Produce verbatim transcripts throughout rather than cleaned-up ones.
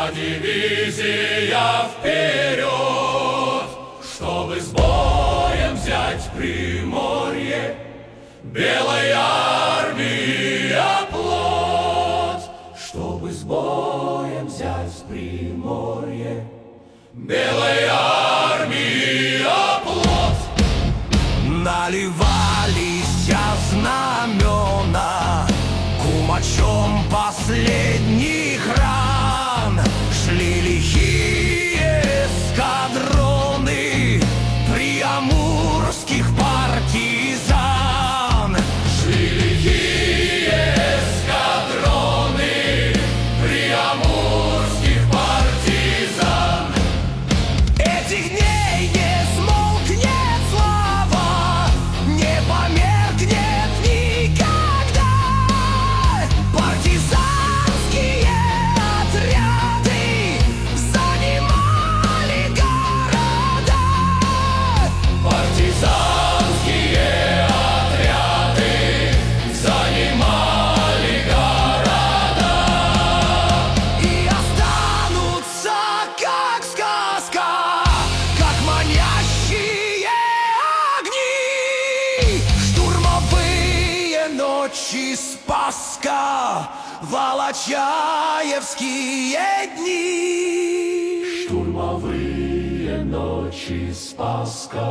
Шла дивизия вперед, чтобы с боем взять Приморье. Белой армии оплот, чтобы с боем взять Приморье. Белой армии оплот. Наливались знамена кумачом последних ран. Шли лихие эскадроны приамурских партизан. Шли лихие эскадроны приамурских партизан. Этих дней не смолкнет слава, не померкнет никогда. Партизанские отряды занимали города. Партизанские отряды занимали города. И останутся, как сказка, как манящие огни, штурмовые ночи Спасска, волочаевские дни. Штурмовые ночи Спасска,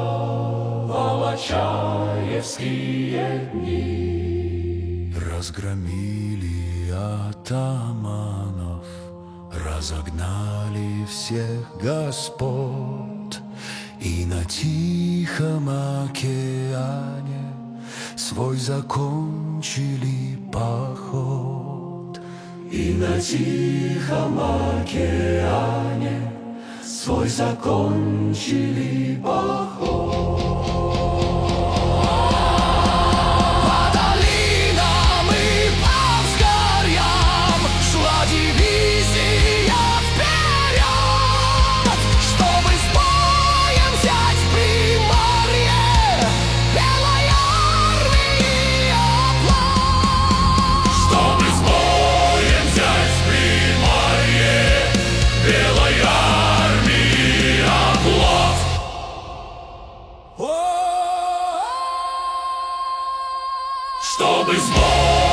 волочаевские дни. Разгромили атаманов, разогнали всех господ, и на Тихом океане свой закончили поход. И на Тихом океане свой закончили поход. По долинам и по взгорьям шла дивизия вперед, чтобы с боем взять Приморье. Белой армии оплот. Чтобы с боем взять Приморье, белой армии оплот. О-о-о! Чтобы с боем